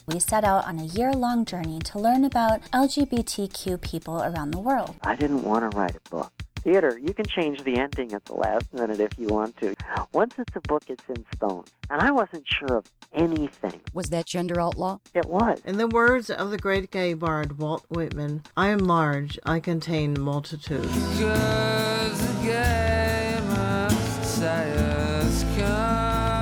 We set out on a year-long journey to learn about LGBTQ people around the world. I didn't want to write a book. Theater, you can change the ending at the last minute if you want to. Once it's a book, it's in stone. And I wasn't sure of anything. Was that gender outlaw? It was. In the words of the great gay bard Walt Whitman, I am large, I contain multitudes. Because the gay messiahs come.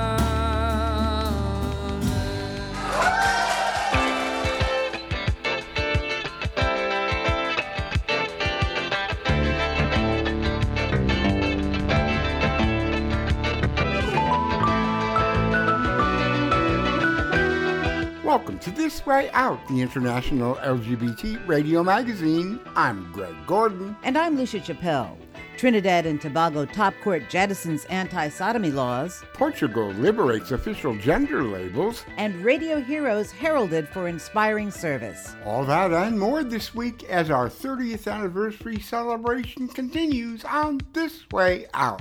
Welcome to This Way Out, the international LGBT radio magazine. I'm Greg Gordon. And I'm Lucia Chappelle. Trinidad and Tobago top court jettisons anti-sodomy laws. Portugal liberates official gender labels. And radio heroes heralded for inspiring service. All that and more this week as our 30th anniversary celebration continues on This Way Out.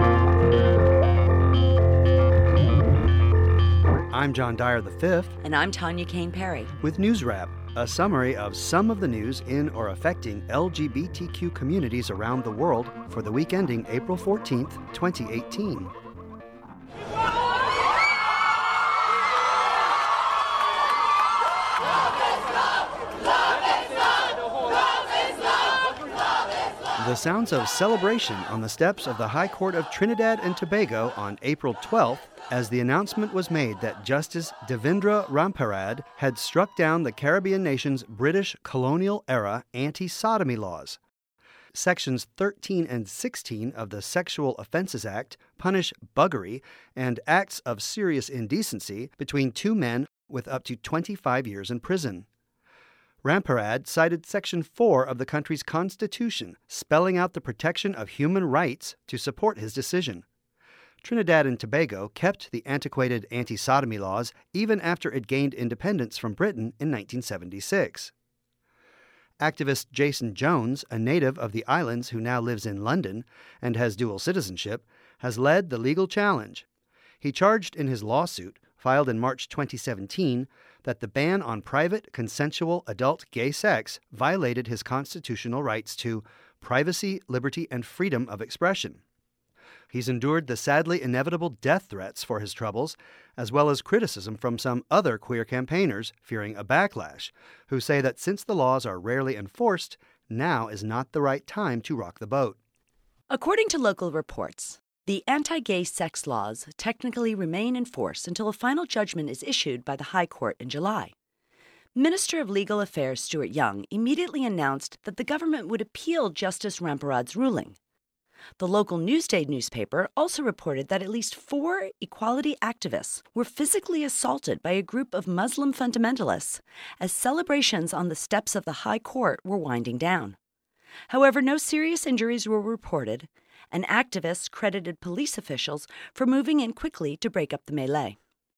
I'm John Dyer V. And I'm Tanya Kane Perry. With News Wrap, a summary of some of the news in or affecting LGBTQ communities around the world for the week ending April 14th, 2018. The sounds of celebration on the steps of the High Court of Trinidad and Tobago on April 12th as the announcement was made that Justice Devendra Ramparad had struck down the Caribbean nation's British colonial-era anti-sodomy laws. Sections 13 and 16 of the Sexual Offenses Act punish buggery and acts of serious indecency between two men with up to 25 years in prison. Ramparad cited Section 4 of the country's constitution, spelling out the protection of human rights to support his decision. Trinidad and Tobago kept the antiquated anti-sodomy laws even after it gained independence from Britain in 1976. Activist Jason Jones, a native of the islands who now lives in London and has dual citizenship, has led the legal challenge. He charged in his lawsuit, filed in March 2017, that the ban on private, consensual adult gay sex violated his constitutional rights to privacy, liberty, and freedom of expression. He's endured the sadly inevitable death threats for his troubles, as well as criticism from some other queer campaigners fearing a backlash, who say that since the laws are rarely enforced, now is not the right time to rock the boat. According to local reports, the anti-gay sex laws technically remain in force until a final judgment is issued by the High Court in July. Minister of Legal Affairs Stuart Young immediately announced that the government would appeal Justice Ramparad's ruling. The local Newsday newspaper also reported that at least 4 equality activists were physically assaulted by a group of Muslim fundamentalists as celebrations on the steps of the High Court were winding down. However, no serious injuries were reported, and activists credited police officials for moving in quickly to break up the melee.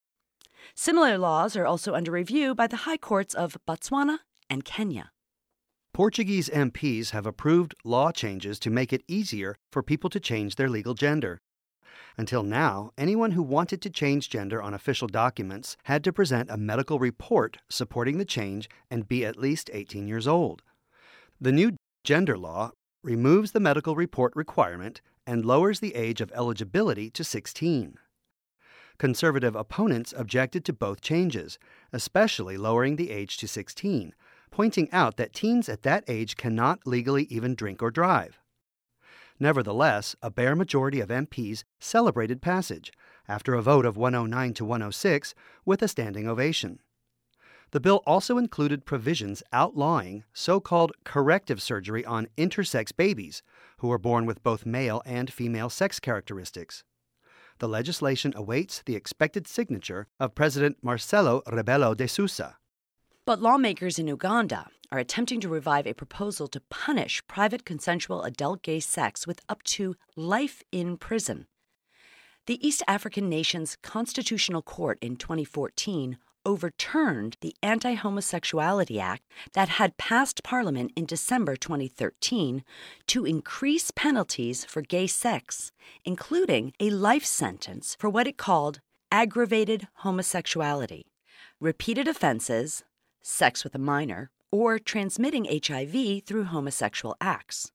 Similar laws are also under review by the high courts of Botswana and Kenya. Portuguese MPs have approved law changes to make it easier for people to change their legal gender. Until now, anyone who wanted to change gender on official documents had to present a medical report supporting the change and be at least 18 years old. The new gender law removes the medical report requirement and lowers the age of eligibility to 16. Conservative opponents objected to both changes, especially lowering the age to 16, pointing out that teens at that age cannot legally even drink or drive. Nevertheless, a bare majority of MPs celebrated passage, after a vote of 109 to 106, with a standing ovation. The bill also included provisions outlawing so-called corrective surgery on intersex babies who are born with both male and female sex characteristics. The legislation awaits the expected signature of President Marcelo Rebelo de Sousa. But lawmakers in Uganda are attempting to revive a proposal to punish private consensual adult gay sex with up to life in prison. The East African nation's Constitutional Court in 2014 overturned the Anti-Homosexuality Act that had passed Parliament in December 2013 to increase penalties for gay sex, including a life sentence for what it called aggravated homosexuality. repeated offenses, sex with a minor, or transmitting HIV through homosexual acts.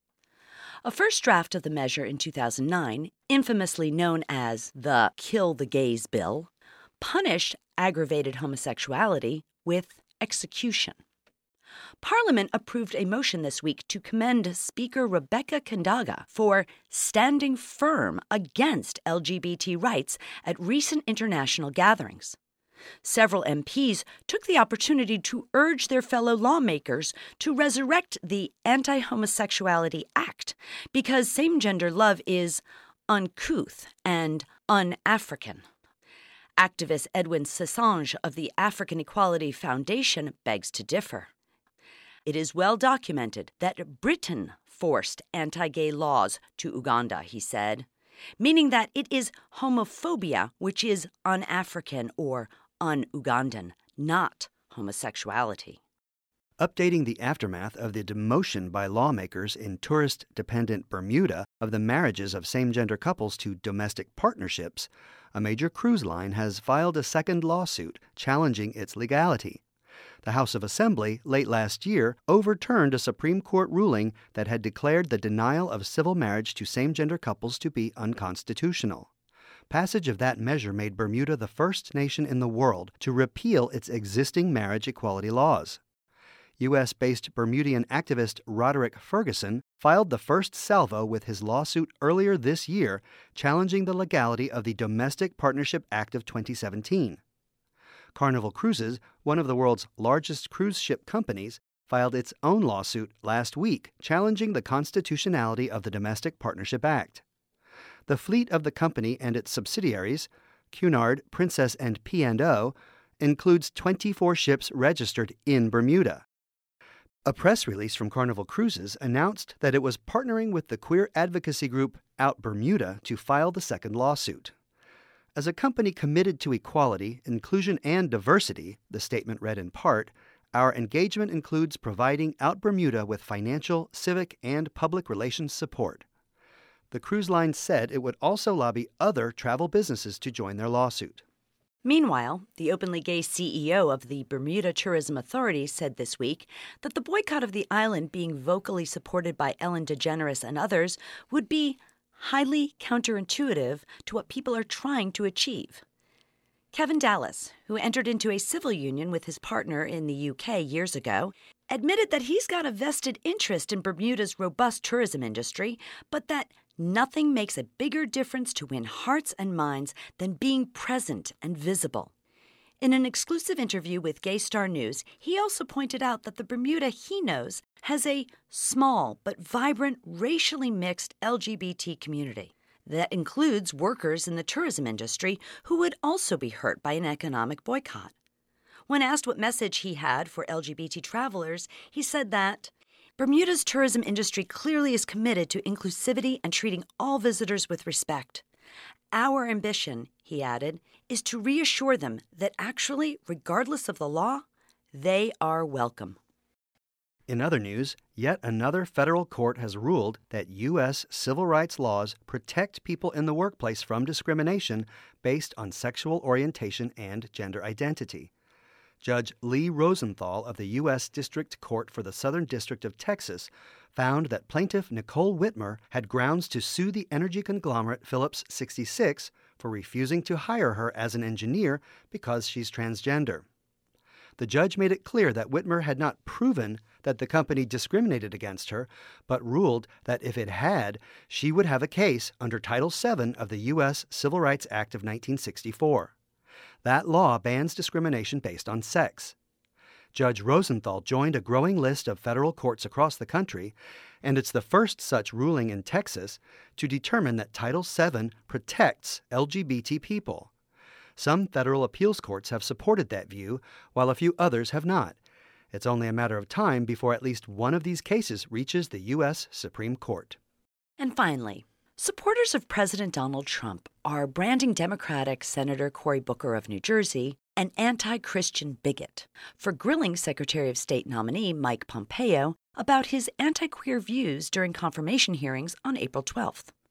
A first draft of the measure in 2009, infamously known as the Kill the Gays Bill, punished aggravated homosexuality with execution. Parliament approved a motion this week to commend Speaker Rebecca Kandaga for standing firm against LGBT rights at recent international gatherings. Several MPs took the opportunity to urge their fellow lawmakers to resurrect the Anti-Homosexuality Act because same-gender love is uncouth and un-African. Activist Edwin Sassange of the African Equality Foundation begs to differ. It is well documented that Britain forced anti-gay laws to Uganda, he said, meaning that it is homophobia which is un-African or un-Ugandan, not homosexuality. Updating the aftermath of the demotion by lawmakers in tourist-dependent Bermuda of the marriages of same-gender couples to domestic partnerships, a major cruise line has filed a second lawsuit challenging its legality. The House of Assembly, late last year, overturned a Supreme Court ruling that had declared the denial of civil marriage to same-gender couples to be unconstitutional. Passage of that measure made Bermuda the first nation in the world to repeal its existing marriage equality laws. U.S.-based Bermudian activist Roderick Ferguson filed the first salvo with his lawsuit earlier this year, challenging the legality of the Domestic Partnership Act of 2017. Carnival Cruises, one of the world's largest cruise ship companies, filed its own lawsuit last week, challenging the constitutionality of the Domestic Partnership Act. The fleet of the company and its subsidiaries, Cunard, Princess, and P&O, includes 24 ships registered in Bermuda. A press release from Carnival Cruises announced that it was partnering with the queer advocacy group Out Bermuda to file the second lawsuit. As a company committed to equality, inclusion, and diversity, the statement read in part, our engagement includes providing Out Bermuda with financial, civic, and public relations support. The cruise line said it would also lobby other travel businesses to join their lawsuit. Meanwhile, the openly gay CEO of the Bermuda Tourism Authority said this week that the boycott of the island being vocally supported by Ellen DeGeneres and others would be highly counterintuitive to what people are trying to achieve. Kevin Dallas, who entered into a civil union with his partner in the UK years ago, admitted that he's got a vested interest in Bermuda's robust tourism industry, but that nothing makes a bigger difference to win hearts and minds than being present and visible. In an exclusive interview with Gay Star News, he also pointed out that the Bermuda he knows has a small but vibrant, racially mixed LGBT community that includes workers in the tourism industry who would also be hurt by an economic boycott. When asked what message he had for LGBT travelers, he said that Bermuda's tourism industry clearly is committed to inclusivity and treating all visitors with respect. Our ambition, he added, is to reassure them that actually, regardless of the law, they are welcome. In other news, yet another federal court has ruled that U.S. civil rights laws protect people in the workplace from discrimination based on sexual orientation and gender identity. Judge Lee Rosenthal of the U.S. District Court for the Southern District of Texas found that plaintiff Nicole Whitmer had grounds to sue the energy conglomerate Phillips 66 for refusing to hire her as an engineer because she's transgender. The judge made it clear that Whitmer had not proven that the company discriminated against her, but ruled that if it had, she would have a case under Title VII of the U.S. Civil Rights Act of 1964. That law bans discrimination based on sex. Judge Rosenthal joined a growing list of federal courts across the country, and it's the first such ruling in Texas to determine that Title VII protects LGBT people. Some federal appeals courts have supported that view, while a few others have not. It's only a matter of time before at least one of these cases reaches the U.S. Supreme Court. And finally, supporters of President Donald Trump are branding Democratic Senator Cory Booker of New Jersey an anti-Christian bigot for grilling Secretary of State nominee Mike Pompeo about his anti-queer views during confirmation hearings on April 12th.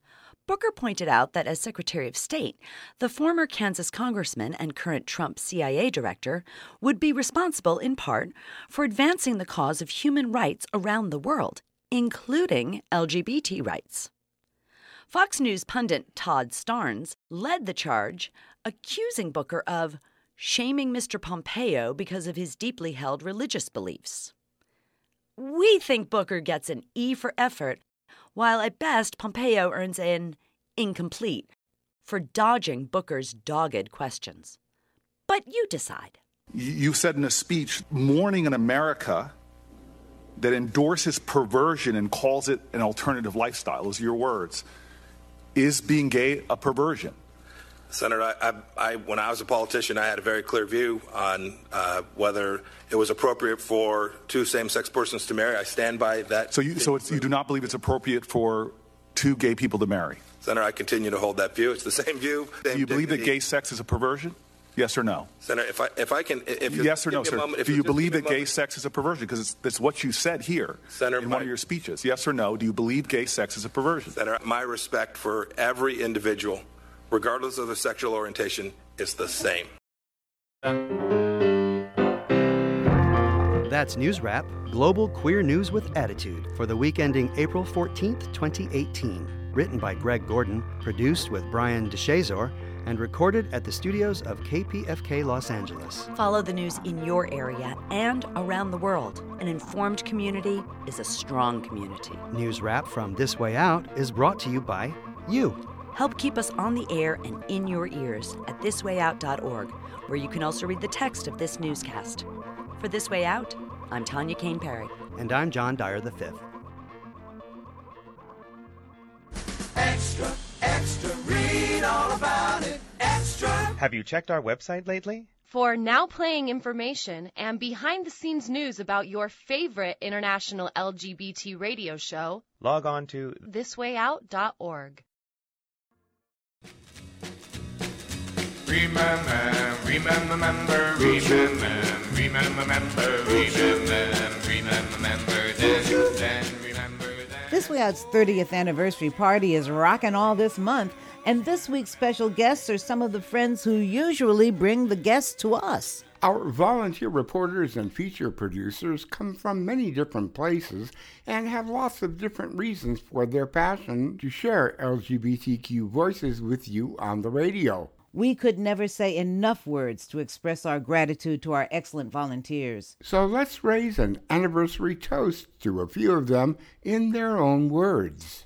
Booker pointed out that as Secretary of State, the former Kansas congressman and current Trump CIA director would be responsible in part for advancing the cause of human rights around the world, including LGBT rights. Fox News pundit Todd Starnes led the charge, accusing Booker of shaming Mr. Pompeo because of his deeply held religious beliefs. We think Booker gets an E for effort, while at best Pompeo earns an incomplete for dodging Booker's dogged questions. But you decide. You said in a speech, mourning an America that endorses perversion and calls it an alternative lifestyle, those are your words. Is being gay a perversion? Senator, when I was a politician, I had a very clear view on whether it was appropriate for two same-sex persons to marry. I stand by that. So you do not believe it's appropriate for two gay people to marry? Senator, I continue to hold that view. It's the same view. Do you believe that gay sex is a perversion? Yes or no? Senator, if I can... Yes or no, sir? Do you believe that gay sex is a perversion? Because that's what you said here in one of your speeches. Yes or no? Do you believe gay sex is a perversion? Senator, my respect for every individual, regardless of their sexual orientation, is the same. That's News Wrap, global queer news with attitude for the week ending April 14th, 2018. Written by Greg Gordon, produced with Brian DeShazor, and recorded at the studios of KPFK Los Angeles. Follow the news in your area and around the world. An informed community is a strong community. News Wrap from This Way Out is brought to you by you. Help keep us on the air and in your ears at thiswayout.org, where you can also read the text of this newscast. For This Way Out, I'm Tanya Kane Perry. And I'm John Dyer V. Extra, extra, read all about it. Extra. Have you checked our website lately? For now playing information and behind-the-scenes news about your favorite international LGBT radio show, log on to thiswayout.org. Remember, This Way Out's 30th anniversary party is rocking all this month, and this week's special guests are some of the friends who usually bring the guests to us. Our volunteer reporters and feature producers come from many different places and have lots of different reasons for their passion to share LGBTQ voices with you on the radio. We could never say enough words to express our gratitude to our excellent volunteers. So let's raise an anniversary toast to a few of them in their own words.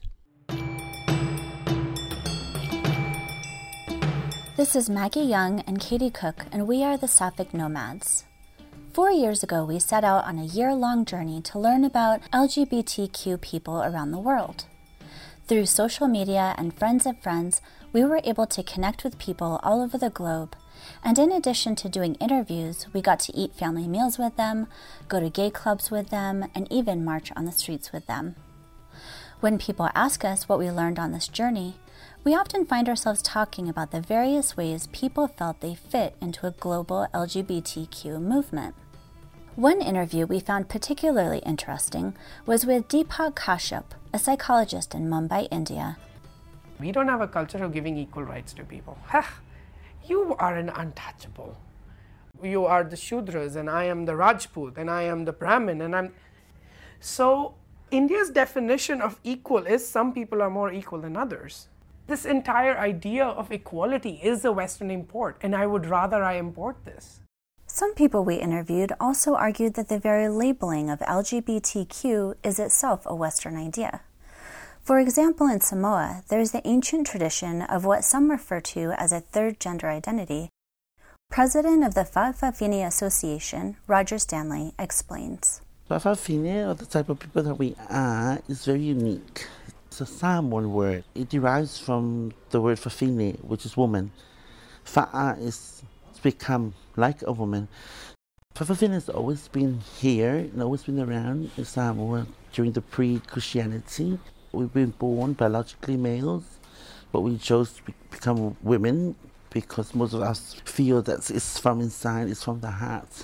This is Maggie Young and Katie Cook, and we are the Sapphic Nomads. 4 years ago, we set out on a year-long journey to learn about LGBTQ people around the world. Through social media and friends of friends, we were able to connect with people all over the globe. And in addition to doing interviews, we got to eat family meals with them, go to gay clubs with them, and even march on the streets with them. When people ask us what we learned on this journey, we often find ourselves talking about the various ways people felt they fit into a global LGBTQ movement. One interview we found particularly interesting was with Deepak Kashyap, a psychologist in Mumbai, India. We don't have a culture of giving equal rights to people. You are an untouchable. You are the Shudras, and I am the Rajput, and I am the Brahmin, and I'm... So India's definition of equal is some people are more equal than others. This entire idea of equality is a Western import, and I would rather I import this. Some people we interviewed also argued that the very labeling of LGBTQ is itself a Western idea. For example, in Samoa, there is the ancient tradition of what some refer to as a third gender identity. President of the Fa'afafine Association, Roger Stanley, explains. Fa'afafine, or the type of people that we are, is very unique. It's a Samoan word. It derives from the word fafine, which is woman. Fa'a is to become like a woman. Fa'afafine has always been here and always been around in Samoa during the pre-Christianity. We've been born biologically males, but we chose to become women because most of us feel that it's from inside, it's from the heart.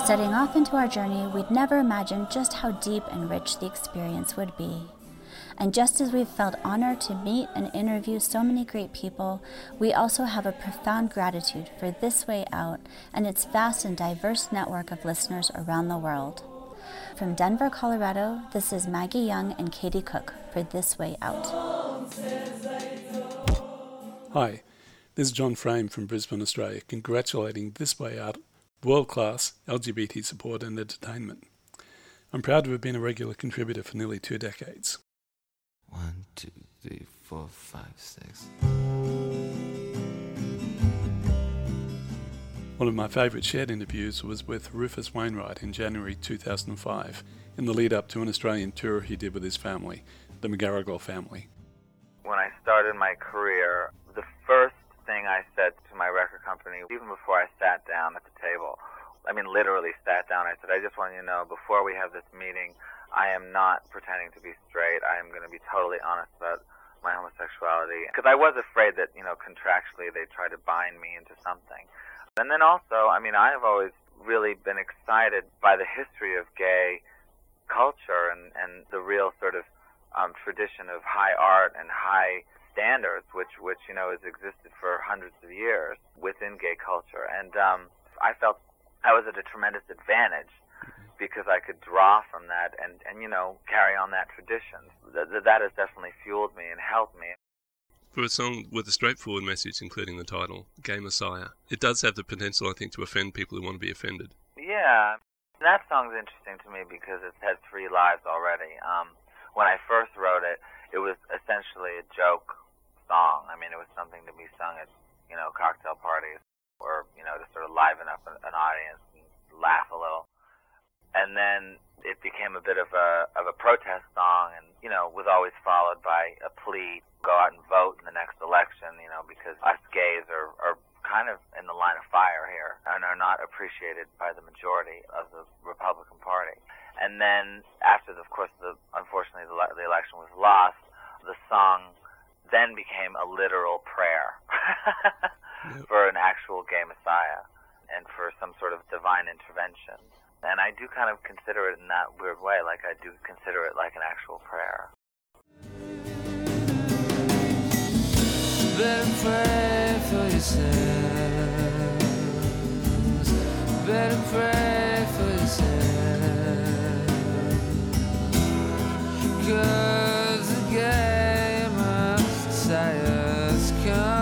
Setting off into our journey, we'd never imagined just how deep and rich the experience would be. And just as we've felt honored to meet and interview so many great people, we also have a profound gratitude for This Way Out and its vast and diverse network of listeners around the world. From Denver, Colorado, this is Maggie Young and Katie Cook for This Way Out. Hi, this is John Frame from Brisbane, Australia, congratulating This Way Out world-class LGBT support and entertainment. I'm proud to have been a regular contributor for nearly 2 decades. 1, 2, 3, 4, 5, 6. One of my favourite shared interviews was with Rufus Wainwright in January 2005, in the lead up to an Australian tour he did with his family, the McGarrigle family. When I started my career, the first thing I said to my record company, even before I sat down at the table, I mean literally sat down, I said, I just want you to know, before we have this meeting, I am not pretending to be straight. I am going to be totally honest about my homosexuality. Because I was afraid that, contractually they'd try to bind me into something. And then also, I have always really been excited by the history of gay culture and the real sort of tradition of high art and high standards, which has existed for hundreds of years within gay culture. And I felt I was at a tremendous advantage because I could draw from that and carry on that tradition. That has definitely fueled me and helped me. For a song with a straightforward message, including the title, Gay Messiah, it does have the potential, I think, to offend people who want to be offended. Yeah, that song's interesting to me because it's had 3 lives already. When I first wrote it, it was essentially a joke song. It was something to be sung at, cocktail parties or, to sort of liven up an audience and laugh a little. And then it became a bit of a protest song and, was always followed by a plea, go out and vote in the next election, because us gays are kind of in the line of fire here and are not appreciated by the majority of the Republican Party. And then after, unfortunately, the election was lost, the song then became a literal prayer for an actual gay messiah and for some sort of divine intervention. And I do kind of consider it in that weird way, like I do consider it like an actual prayer. Better pray for yourselves. Better pray for yourselves. 'Cause the gay messiah's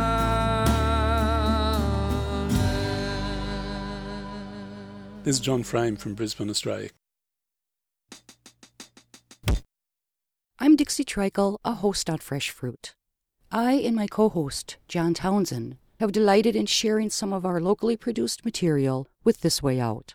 coming. This is John Frame from Brisbane, Australia. I'm Dixie Trickle, a host on Fresh Fruit. I and my co-host, John Townsend, have delighted in sharing some of our locally produced material with This Way Out.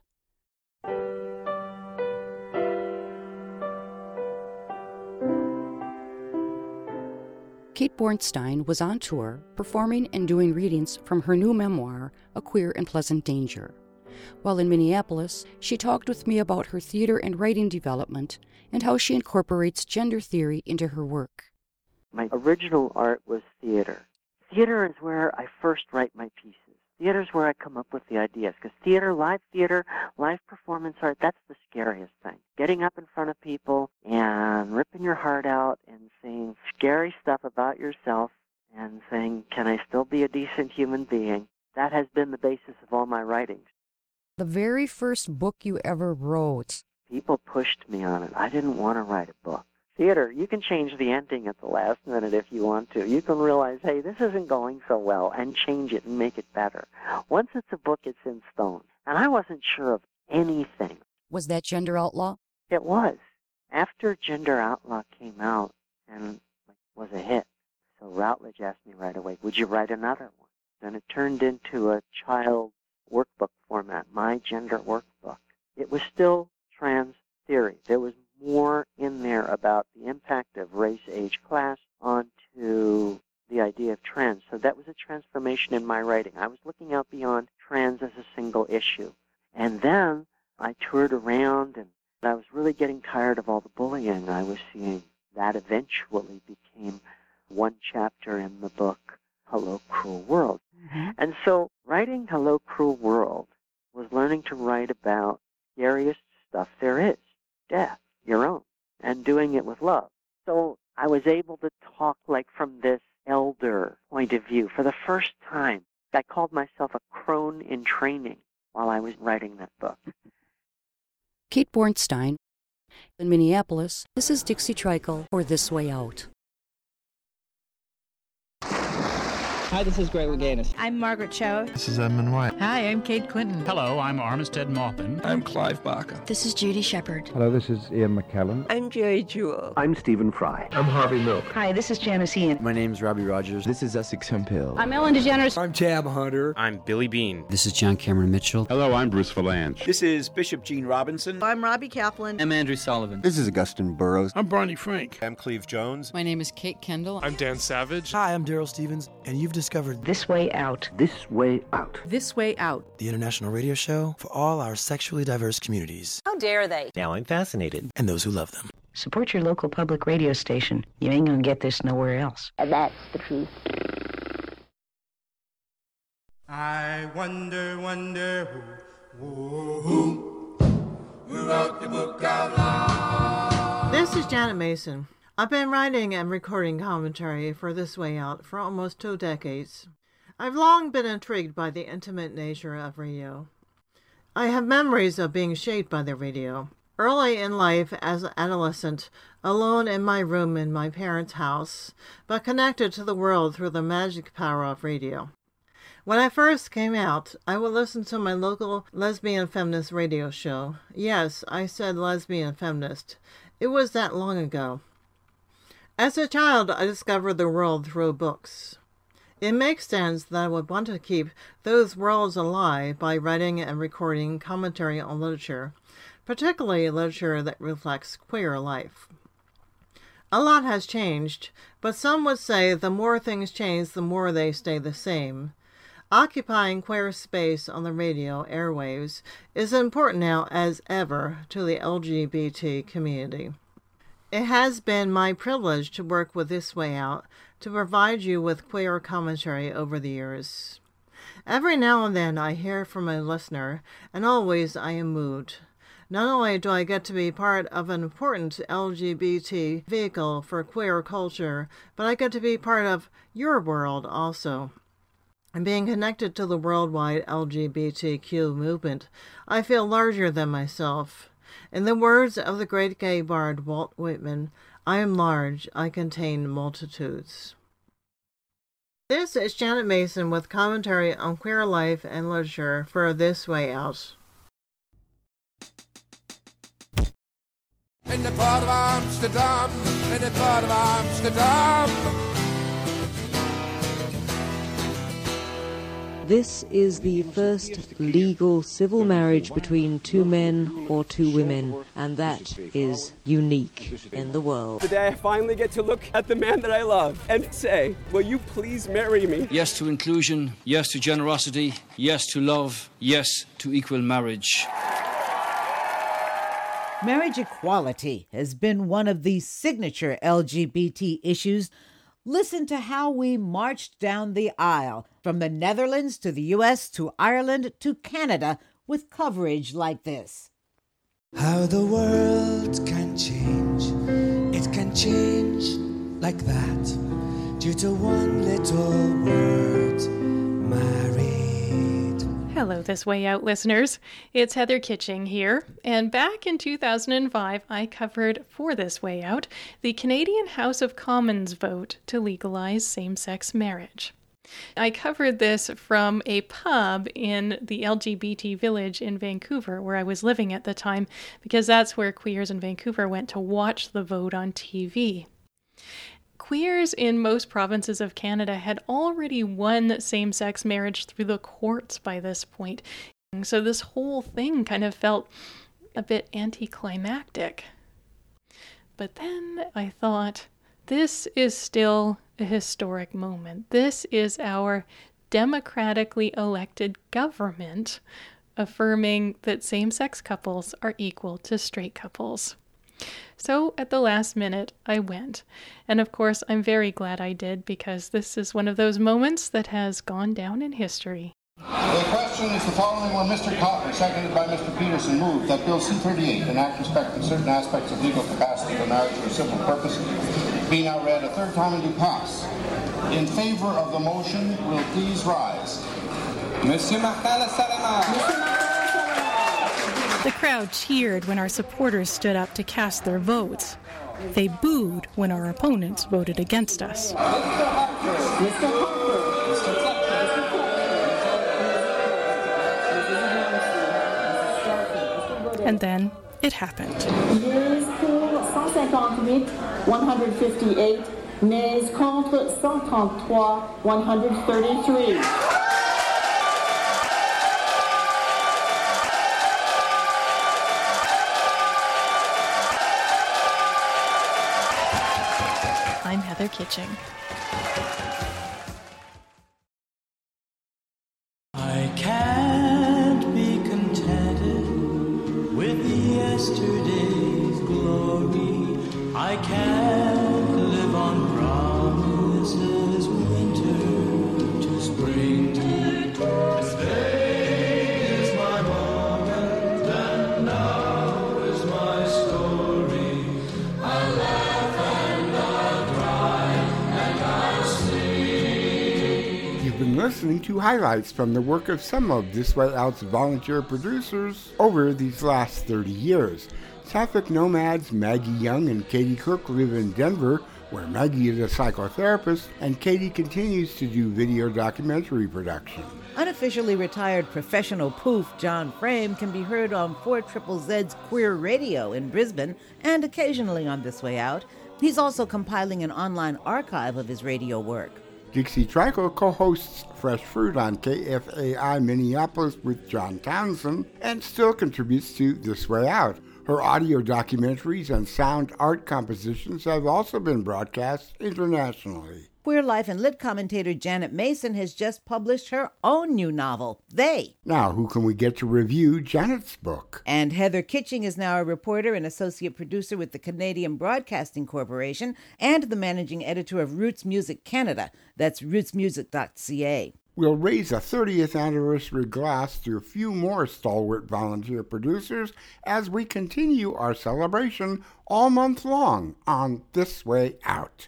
Kate Bornstein was on tour, performing and doing readings from her new memoir, A Queer and Pleasant Danger. While in Minneapolis, she talked with me about her theater and writing development and how she incorporates gender theory into her work. My original art was theater. Theater is where I first write my pieces. Theater is where I come up with the ideas. Because theater, live performance art, that's the scariest thing. Getting up in front of people and ripping your heart out and saying scary stuff about yourself and saying, can I still be a decent human being? That has been the basis of all my writings. The very first book you ever wrote. People pushed me on it. I didn't want to write a book. Theater, you can change the ending at the last minute if you want to. You can realize, hey, this isn't going so well, and change it and make it better. Once it's a book, it's in stone. And I wasn't sure of anything. Was that Gender Outlaw? It was. After Gender Outlaw came out and was a hit, so Routledge asked me right away, would you write another one? Then it turned into a child workbook format, My Gender Workbook. It was still trans theory. There was more in there about the impact of race, age, class onto the idea of trans. So that was a transformation in my writing. I was looking out beyond trans as a single issue. And then I toured around, and I was really getting tired of all the bullying I was seeing. That eventually became one chapter in the book, Hello, Cruel World. Mm-hmm. And so writing Hello, Cruel World was learning to write about scariest stuff there is, death, your own, and doing it with love. So I was able to talk like from this elder point of view for the first time. I called myself a crone in training while I was writing that book. Kate Bornstein. In Minneapolis, this is Dixie Trickle for This Way Out. Hi, this is Greg Louganis. I'm Margaret Cho. This is Edmund White. Hi, I'm Kate Clinton. Hello, I'm Armistead Maupin. I'm Clive Barker. This is Judy Shepard. Hello, this is Ian McKellen. I'm Jerry Jewell. I'm Stephen Fry. I'm Harvey Milk. Hi, this is Janice Ian. My name's Robbie Rogers. This is Essex Hemphill. I'm Ellen DeGeneres. I'm Tab Hunter. I'm Billy Bean. This is John Cameron Mitchell. Hello, I'm Bruce Valanche. This is Bishop Gene Robinson. I'm Robbie Kaplan. I'm Andrew Sullivan. This is Augustine Burroughs. I'm Barney Frank. I'm Cleve Jones. My name is Kate Kendall. I'm Dan Savage. Hi, I'm Daryl Stevens, and you've discovered This Way Out. This Way Out. This Way Out. The international radio show for all our sexually diverse communities. How dare they? Now I'm fascinated. And those who love them. Support your local public radio station. You ain't gonna get this nowhere else. And that's the truth. I wonder who wrote the book of love. This is Janet Mason. I've been writing and recording commentary for This Way Out for almost 2 decades. I've long been intrigued by the intimate nature of radio. I have memories of being shaped by the radio. Early in life, as an adolescent, alone in my room in my parents' house, but connected to the world through the magic power of radio. When I first came out, I would listen to my local lesbian feminist radio show. Yes, I said lesbian feminist. It was that long ago. As a child, I discovered the world through books. It makes sense that I would want to keep those worlds alive by writing and recording commentary on literature, particularly literature that reflects queer life. A lot has changed, but some would say the more things change, the more they stay the same. Occupying queer space on the radio airwaves is important now as ever to the LGBT community. It has been my privilege to work with This Way Out to provide you with queer commentary over the years. Every now and then I hear from a listener, and always I am moved. Not only do I get to be part of an important LGBT vehicle for queer culture, but I get to be part of your world also. And being connected to the worldwide LGBTQ movement, I feel larger than myself. In the words of the great gay bard Walt Whitman, I am large, I contain multitudes. This is Janet Mason with commentary on queer life and literature for This Way Out. In the port of Amsterdam, in the port of Amsterdam. This is the first legal civil marriage between 2 men or 2 women, and that is unique in the world. Today I finally get to look at the man that I love and say, will you please marry me? Yes to inclusion, yes to generosity, yes to love, yes to equal marriage. Marriage equality has been one of the signature LGBT issues. Listen to how we marched down the aisle from the Netherlands to the U.S. to Ireland to Canada with coverage like this. How the world can change, it can change like that, due to one little word, married. Hello, This Way Out listeners. It's Heather Kitching here, and back in 2005, I covered for This Way Out the Canadian House of Commons vote to legalize same-sex marriage. I covered this from a pub in the LGBT village in Vancouver, where I was living at the time, because that's where queers in Vancouver went to watch the vote on TV. Queers in most provinces of Canada had already won same-sex marriage through the courts by this point. So this whole thing kind of felt a bit anticlimactic. But then I thought, this is still a historic moment. This is our democratically elected government affirming that same-sex couples are equal to straight couples. So at the last minute, I went. And of course, I'm very glad I did, because this is one of those moments that has gone down in history. The question is the following one. Mr. Cotton, seconded by Mr. Peterson, moved that Bill C-38, an act respecting certain aspects of legal capacity for marriage for a civil purpose, be now read a third time and do pass. In favor of the motion, will please rise. Monsieur Martin Salama. The crowd cheered when our supporters stood up to cast their votes. They booed when our opponents voted against us. And then it happened. Yeas pour 158, 158. Nays contre 133, 133. I'm Heather Kitching. I can't be contented with yesterday's glory. I can't live on promises, winter to spring to stay is my moment, and now is my story. I laugh and I cry and I sing. You've been listening to highlights from the work of some of This Way Out's volunteer producers over these last 30 years. Sapphic nomads Maggie Young and Katie Cook live in Denver, where Maggie is a psychotherapist and Katie continues to do video documentary production. Unofficially retired professional poof John Frame can be heard on 4ZZZ's Queer Radio in Brisbane and occasionally on This Way Out. He's also compiling an online archive of his radio work. Dixie Trickle co-hosts Fresh Fruit on KFAI Minneapolis with John Townsend and still contributes to This Way Out. Her audio documentaries and sound art compositions have also been broadcast internationally. Queer Life and Lit commentator Janet Mason has just published her own new novel, They. Now, who can we get to review Janet's book? And Heather Kitching is now a reporter and associate producer with the Canadian Broadcasting Corporation and the managing editor of Roots Music Canada. That's rootsmusic.ca. We'll raise a 30th anniversary glass to a few more stalwart volunteer producers as we continue our celebration all month long on This Way Out.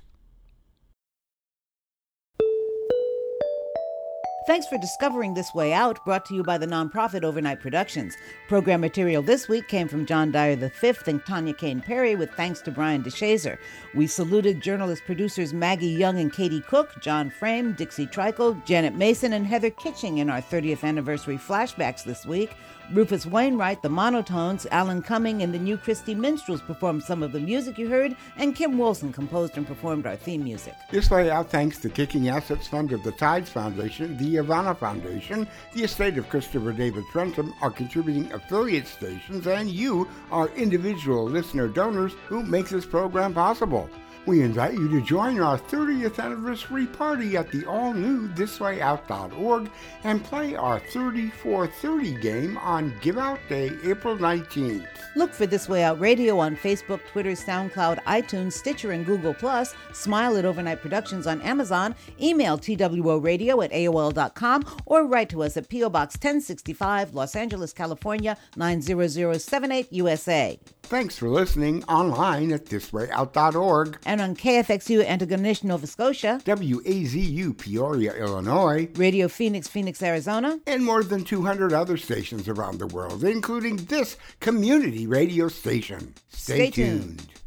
Thanks for discovering This Way Out, brought to you by the nonprofit Overnight Productions. Program material this week came from John Dyer V and Tanya Kane Perry, with thanks to Brian DeShazer. We saluted journalist-producers Maggie Young and Katie Cook, John Frame, Dixie Trickle, Janet Mason, and Heather Kitching in our 30th anniversary flashbacks this week. Rufus Wainwright, the Monotones, Alan Cumming, and the New Christie Minstrels performed some of the music you heard, and Kim Wilson composed and performed our theme music. This Way Out thanks the Kicking Assets Fund of the Tides Foundation, the Ivana Foundation, the estate of Christopher David Trentham, our contributing affiliate stations, and you, our individual listener donors who make this program possible. We invite you to join our 30th anniversary party at the all-new thiswayout.org and play our 30-4-30 game on Give Out Day, April 19th. Look for This Way Out Radio on Facebook, Twitter, SoundCloud, iTunes, Stitcher, and Google+. Smile at Overnight Productions on Amazon. Email tworadio@aol.com or write to us at P.O. Box 1065, Los Angeles, California, 90078, USA. Thanks for listening online at thiswayout.org. And on KFXU Antigonish, Nova Scotia, WAZU Peoria, Illinois, Radio Phoenix, Phoenix, Arizona, and more than 200 other stations around the world, including this community radio station. Stay tuned.